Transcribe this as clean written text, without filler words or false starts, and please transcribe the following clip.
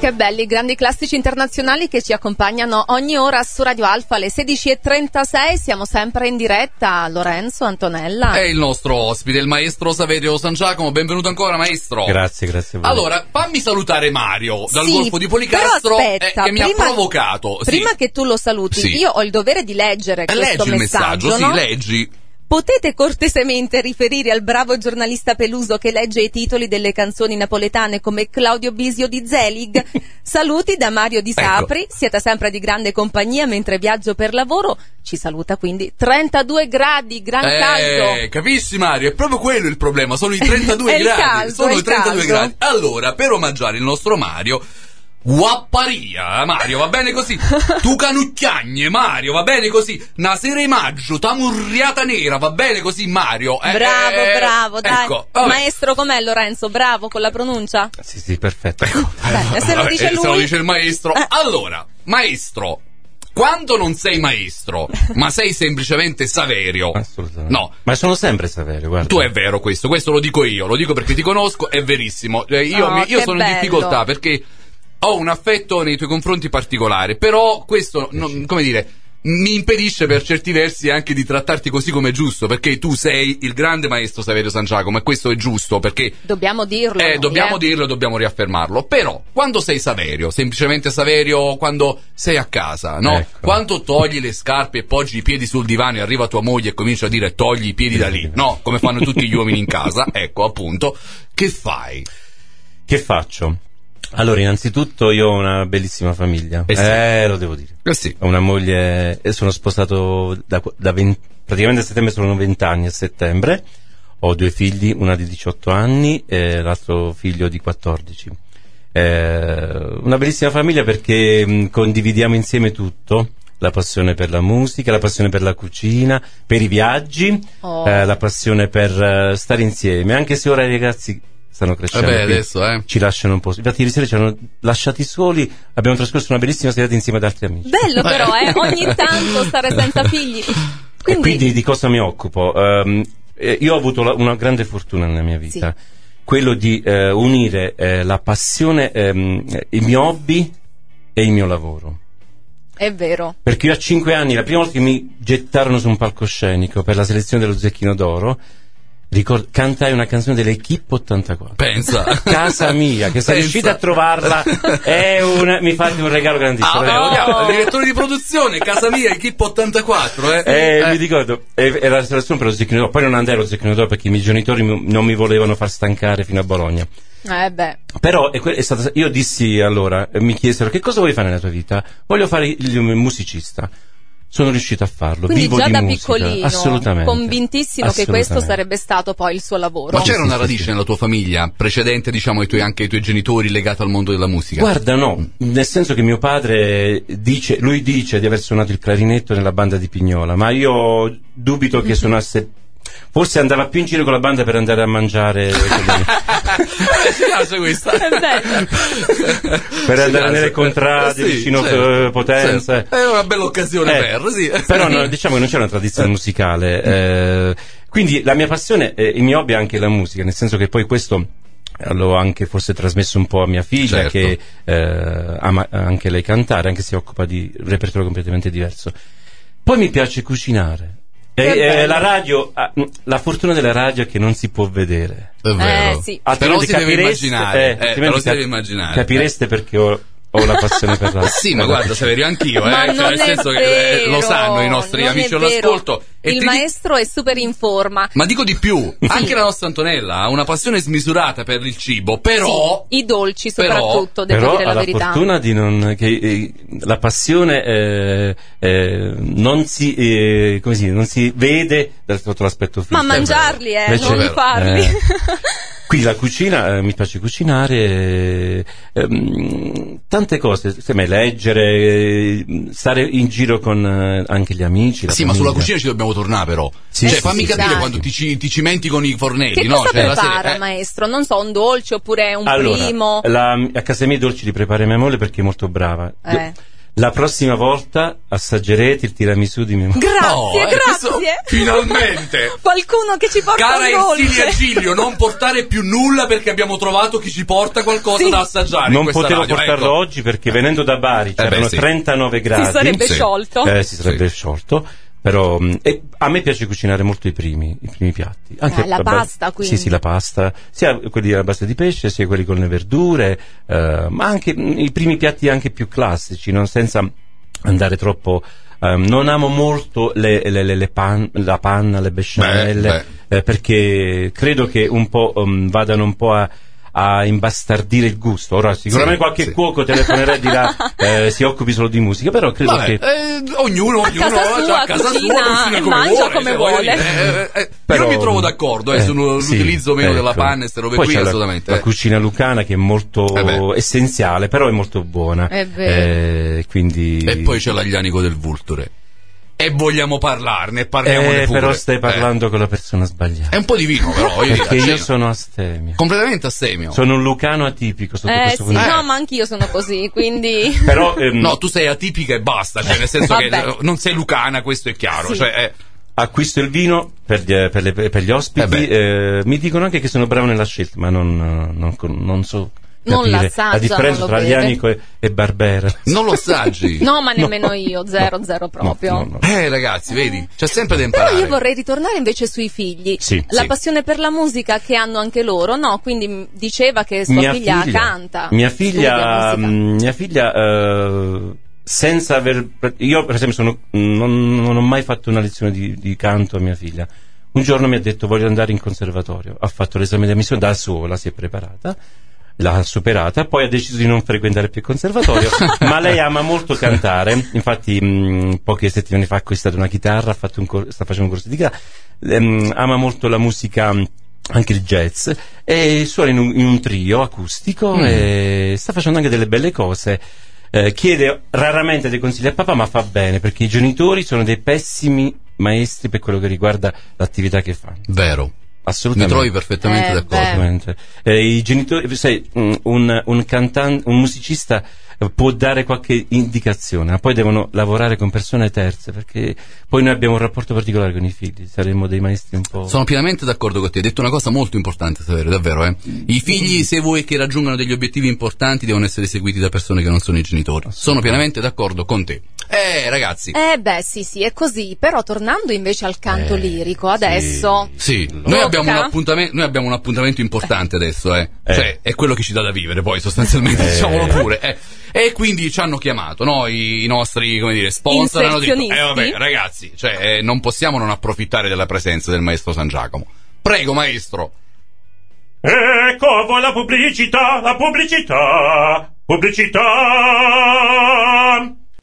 Che belli, grandi classici internazionali che ci accompagnano ogni ora su Radio Alfa alle 16:36. Siamo sempre in diretta. Lorenzo, Antonella. È il nostro ospite, il maestro Saverio San Giacomo. Benvenuto ancora, maestro. Grazie a voi. Allora, fammi salutare Mario dal Golfo di Policastro, però aspetta, che mi ha provocato. Prima che tu lo saluti, io ho il dovere di leggere questo leggi messaggio, il messaggio, no? sì, leggi. Potete cortesemente riferire al bravo giornalista Peluso che legge i titoli delle canzoni napoletane come Claudio Bisio di Zelig? Saluti da Mario di Sapri, siete sempre di grande compagnia mentre viaggio per lavoro. Ci saluta quindi 32 gradi, gran caldo. Capisci Mario, è proprio quello il problema, sono i 32 È gradi. caldo, sono i 32 caldo. gradi. Allora, per omaggiare il nostro Mario, Guapparia, Mario, va bene così. Tu canucchiagne, Mario, va bene così. Una sera di maggio, tamurriata nera, va bene così, Mario. Bravo, dai. Ecco, Maestro, com'è Lorenzo? Bravo con la pronuncia? Sì, perfetto. Bene, se lo dice lui. Se lo dice il maestro. Allora, maestro, quando non sei maestro, ma sei semplicemente Saverio. Assolutamente. No. Ma sono sempre Saverio, guarda. Tu è vero questo lo dico io, lo dico perché ti conosco, è verissimo. Io sono in difficoltà perché ho un affetto nei tuoi confronti particolare, però questo, come dire, mi impedisce per certi versi anche di trattarti così come è giusto, perché tu sei il grande maestro Saverio San Giacomo e questo è giusto, perché dobbiamo dirlo. Dobbiamo dirlo e dobbiamo riaffermarlo. Però quando sei Saverio, semplicemente Saverio, quando sei a casa, no? Ecco. Quando togli le scarpe e poggi i piedi sul divano e arriva tua moglie e comincia a dire togli i piedi da lì, no? Come fanno tutti gli uomini in casa, ecco appunto, che fai? Che faccio? Allora, innanzitutto io ho una bellissima famiglia. Lo devo dire. Sì. Ho una moglie, sono sposato da 20, praticamente a settembre sono 20 anni a settembre. Ho 2 figli, una di 18 anni e l'altro figlio di 14. Una bellissima famiglia perché condividiamo insieme tutto. La passione per la musica, la passione per la cucina, per i viaggi, la passione per stare insieme, anche se ora i ragazzi stanno crescendo, adesso ci lasciano un po'. Infatti ieri sera ci hanno lasciati soli, abbiamo trascorso una bellissima serata insieme ad altri amici. Bello però, ogni tanto stare senza figli. Quindi di cosa mi occupo? Io ho avuto una grande fortuna nella mia vita, quello di unire la passione, il mio hobby e il mio lavoro. È vero. Perché io a 5 anni, la prima volta che mi gettarono su un palcoscenico per la selezione dello Zecchino d'Oro, cantai una canzone dell'Equipe 84. Pensa. Casa mia, che se riuscite a trovarla mi fate un regalo grandissimo. Il direttore di produzione, Casa mia, Equipe 84. Mi ricordo, era la selezione per lo Zecchino d'Oro. Poi non andai allo Zecchino d'Oro perché i miei genitori non mi volevano far stancare fino a Bologna. Però io dissi allora, mi chiesero che cosa vuoi fare nella tua vita? Voglio fare il musicista. Sono riuscito a farlo. Quindi vivo già di da musica. Piccolino, assolutamente, convintissimo che questo sarebbe stato poi il suo lavoro. Ma c'era una radice nella tua famiglia precedente, diciamo, anche ai tuoi genitori, legata al mondo della musica? Guarda, no, nel senso che mio padre dice di aver suonato il clarinetto nella banda di Pignola, ma io dubito che suonasse. Forse andava più in giro con la banda per andare a mangiare ci piace questa. Per andare nelle contrade vicino Potenza. È una bella occasione però no, diciamo che non c'è una tradizione musicale, quindi la mia passione, il mio hobby è anche la musica, nel senso che poi questo l'ho anche forse trasmesso un po' a mia figlia, che ama anche lei cantare, anche se si occupa di repertorio completamente diverso. Poi mi piace cucinare. La radio, la fortuna della radio è che non si può vedere. È vero. Però si deve immaginare. Capireste perché ho la passione per la sì, ma guarda Saverio, anch'io, ma cioè, nel senso che lo sanno i nostri amici all'ascolto. Il maestro è super in forma. Ma dico di più, anche la nostra Antonella ha una passione smisurata per il cibo, però i dolci soprattutto, devo dire la verità. Ha la fortuna di che la passione non si vede sotto l'aspetto fisico. Ma mangiarli, non farli. Qui la cucina, mi piace cucinare, tante cose, leggere, stare in giro con anche gli amici. Sì, ma sulla cucina ci dobbiamo tornare però. Fammi capire quando ti cimenti con i fornelli. Che cosa prepara, maestro? Non so, un dolce oppure un primo? A casa mia i dolci li prepara mia moglie perché è molto brava. La prossima volta assaggerete il tiramisù di mia madre. Grazie. Finalmente. Qualcuno che ci porta Cara un dolce. Ersilia Giglio, non portare più nulla perché abbiamo trovato chi ci porta qualcosa da assaggiare. Non in questa potevo radio. portarlo oggi perché venendo da Bari c'erano 39 gradi. Si sarebbe sciolto. Si sarebbe sciolto. Però a me piace cucinare molto i primi piatti. Anche la pasta, quindi. Sì, la pasta, sia quelli a base di pesce, sia quelli con le verdure, ma anche i primi piatti anche più classici, non senza andare troppo. Non amo molto la panna, le besciamelle, perché credo che un po' vadano un po' a imbastardire il gusto. Ora sicuramente qualche cuoco telefonerà e dirà si occupi solo di musica, però credo che ognuno a casa sua cucina come vuole. Però, io mi trovo d'accordo sull'utilizzo meno della panna e queste robe qui, assolutamente. La cucina lucana che è molto essenziale, però è molto buona. Quindi... E poi c'è l'aglianico del Vulture. E vogliamo parlarne, parliamone pure. Però stai parlando con la persona sbagliata. È un po' di vino, però. Perché io sono astemio. Completamente astemio. Sono un lucano atipico sotto questo punto. No, ma anch'io sono così, quindi... Però, no, tu sei atipica e basta, cioè nel senso che non sei lucana, questo è chiaro. Sì. Cioè, acquisto il vino per gli ospiti. Mi dicono anche che sono bravo nella scelta, ma non so... Non la differenza tra Aglianico e Barbera. Non lo assaggi? No, ma nemmeno io, zero proprio. No. Ragazzi, vedi, c'è sempre da imparare. Però io vorrei ritornare invece sui figli. La passione per la musica che hanno anche loro, no? Quindi diceva che sua figlia canta. Mia figlia senza aver... Io per esempio non ho mai fatto una lezione di canto a mia figlia. Un giorno mi ha detto voglio andare in conservatorio. Ha fatto l'esame di ammissione da sola, si è preparata, l'ha superata, poi ha deciso di non frequentare più il conservatorio, ma lei ama molto cantare. Infatti poche settimane fa ha acquistato una chitarra, sta facendo un corso di chitarra, ama molto la musica, anche il jazz, e suona in un trio acustico e sta facendo anche delle belle cose. Chiede raramente dei consigli a papà, ma fa bene, perché i genitori sono dei pessimi maestri per quello che riguarda l'attività che fanno. Vero. Assolutamente. Mi trovi perfettamente d'accordo. I genitori, sai, un cantante, un musicista può dare qualche indicazione, ma poi devono lavorare con persone terze, perché poi noi abbiamo un rapporto particolare con i figli, saremmo dei maestri un po'... Sono pienamente d'accordo con te, hai detto una cosa molto importante, Saverio, davvero. I figli, se vuoi che raggiungano degli obiettivi importanti, devono essere seguiti da persone che non sono i genitori. Sono pienamente d'accordo con te. Ragazzi. Sì, è così. Però tornando invece al canto lirico, adesso... Sì, noi abbiamo un appuntamento importante adesso, Cioè, è quello che ci dà da vivere, poi, sostanzialmente, diciamolo pure, E quindi ci hanno chiamato, no? I nostri, come dire, sponsor hanno detto, vabbè, ragazzi, cioè, non possiamo non approfittare della presenza del maestro San Giacomo. Prego, maestro. Ecco a voi la pubblicità, pubblicità